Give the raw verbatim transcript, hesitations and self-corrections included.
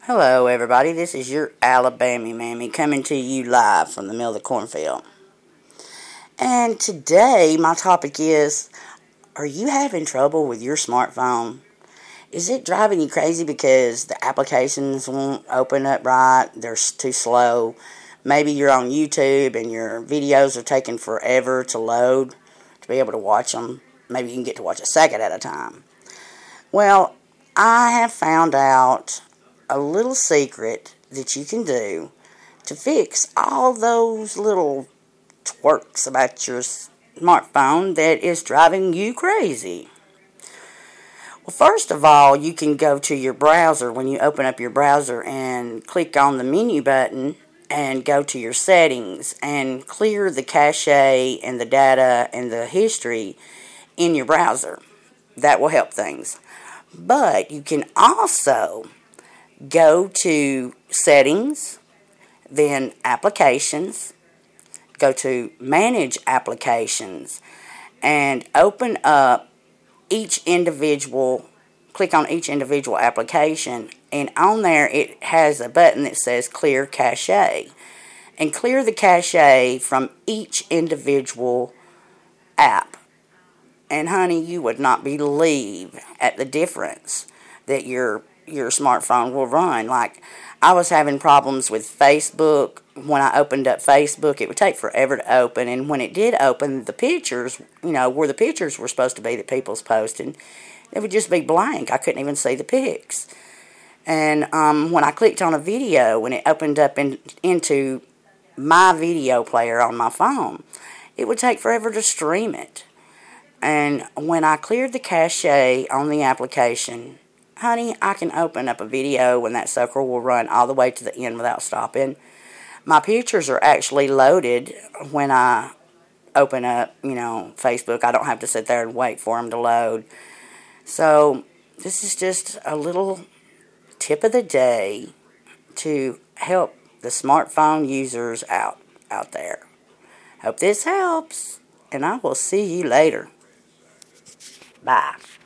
Hello, everybody. This is your Alabama Mammy coming to you live from the middle of the cornfield. And today, my topic is, are you having trouble with your smartphone? Is it driving you crazy because the applications won't open up right? They're too slow. Maybe you're on YouTube and your videos are taking forever to load to be able to watch them. Maybe you can get to watch a second at a time. Well, I have found out a little secret that you can do to fix all those little twerks about your smartphone that is driving you crazy. Well, first of all, you can go to your browser when you open up your browser and click on the menu button and go to your settings and clear the cache and the data and the history in your browser. That will help things. But you can also go to settings, then applications, go to manage applications, and open up each individual, click on each individual application, and on there it has a button that says clear cache, and clear the cache from each individual app. And honey, you would not believe at the difference that your your smartphone will run. Like, I was having problems with Facebook. When I opened up Facebook, it would take forever to open, and when it did open, the pictures, you know, where the pictures were supposed to be that people's posting, it would just be blank. I couldn't even see the pics. And um, when I clicked on a video, when it opened up in, into my video player on my phone, it would take forever to stream it. And when I cleared the cache on the application, honey, I can open up a video and that sucker will run all the way to the end without stopping. My pictures are actually loaded when I open up, you know, Facebook. I don't have to sit there and wait for them to load. So this is just a little tip of the day to help the smartphone users out out there. Hope this helps, and I will see you later. Bye.